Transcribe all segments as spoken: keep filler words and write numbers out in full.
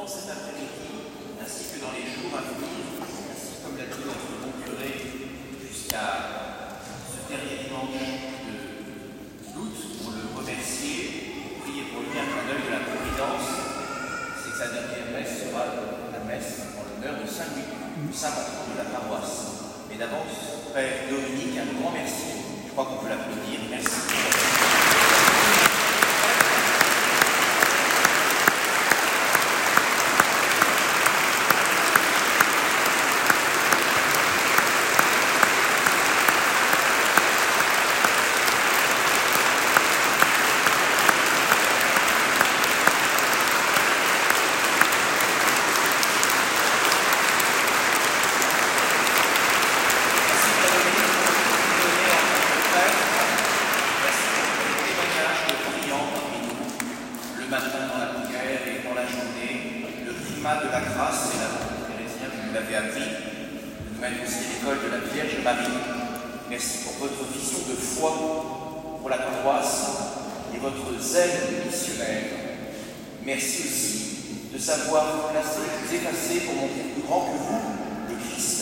pendant cet après-midi, ainsi que dans les jours à venir, ainsi comme l'a dit notre bon curé, jusqu'à ce dernier dimanche d'août, pour le remercier, pour prier pour lui, un clin d'œil de la Providence, c'est que sa dernière messe sera la messe en l'honneur de Saint-Louis, saint patron de la paroisse. Mais d'avance, Père Dominique, un grand merci. Je crois qu'on peut l'applaudir. Merci. De la grâce et l'amour chrétien, vous l'avez appris, de nous mettre aussi à l'école de la Vierge Marie. Merci pour votre vision de foi pour la paroisse et votre zèle missionnaire. Merci aussi de savoir placer, vous effacer pour montrer plus grand que vous, le Christ.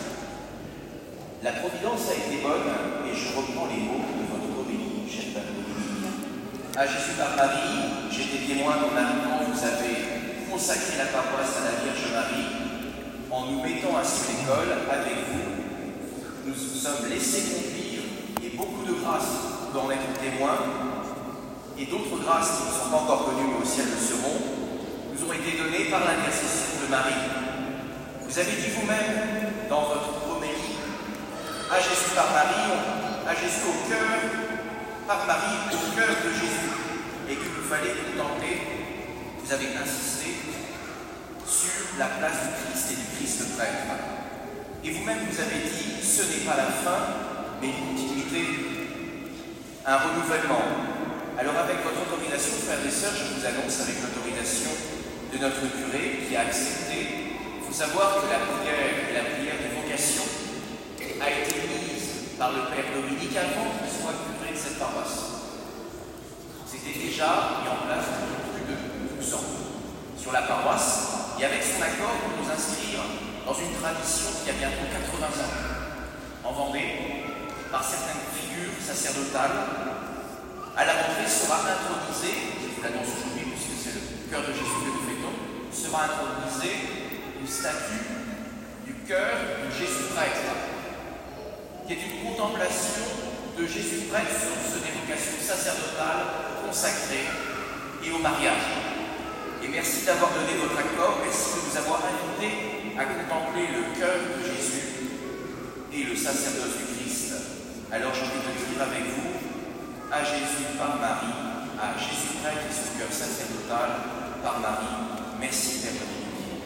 La Providence a été bonne, et je reprends les mots de votre homélie, cher Père Dominique. À Jésus par Marie, j'étais témoin qu'en arrivant, vous avez consacrer la paroisse à la Vierge Marie en nous mettant à cette école avec vous. Nous nous sommes laissés conduire et beaucoup de grâces pour en être témoins et d'autres grâces qui ne sont pas encore connues mais au ciel le seront, nous ont été données par l'intercession de Marie. Vous avez dit vous-même dans votre homélie à Jésus par Marie, à Jésus au cœur, par Marie au cœur de Jésus, et qu'il vous fallait contempler. Vous avez insisté sur la place du Christ et du Christ prêtre. Et vous-même, vous avez dit, ce n'est pas la fin, mais une continuité, un renouvellement. Alors avec votre autorisation, frères et sœurs, je vous annonce avec l'autorisation de notre curé qui a accepté. Il faut savoir que la prière, la prière de vocation a été mise par le Père Dominique avant qu'il soit curé de cette paroisse. C'était déjà mis en place depuis plus de douze ans sur la paroisse, et avec son accord pour nous inscrire dans une tradition qui a bientôt quatre-vingts ans en Vendée, par certaines figures sacerdotales. À la rentrée sera intronisée, je vous l'annonce aujourd'hui puisque c'est le cœur de Jésus que nous fêtons, sera intronisée une statue du cœur de Jésus prêtre, qui est une contemplation de Jésus prêtre sur son évocation sacerdotale consacrée et au mariage. Et merci d'avoir donné votre accord, merci de nous avoir invités à contempler le cœur de Jésus et le sacerdoce du Christ. Alors j'ai envie de dire avec vous, à Jésus par Marie, à Jésus prêtre et son cœur sacerdotal par Marie. Merci Père Dominique.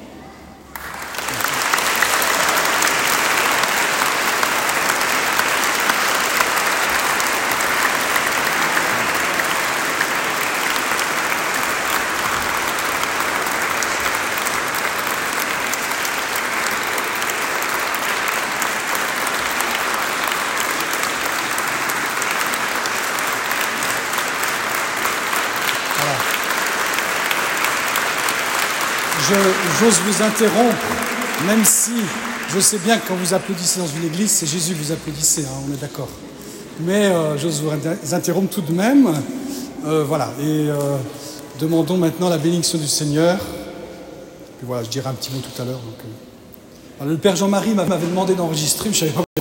J'ose vous interrompre, même si je sais bien que quand vous applaudissez dans une église, c'est Jésus que vous applaudissez, hein, on est d'accord. Mais euh, j'ose vous interrompre tout de même. Euh, voilà, et euh, demandons maintenant la bénédiction du Seigneur. Puis voilà, je dirai un petit mot tout à l'heure. Donc, euh... Alors, le Père Jean-Marie m'avait demandé d'enregistrer, mais je savais pas.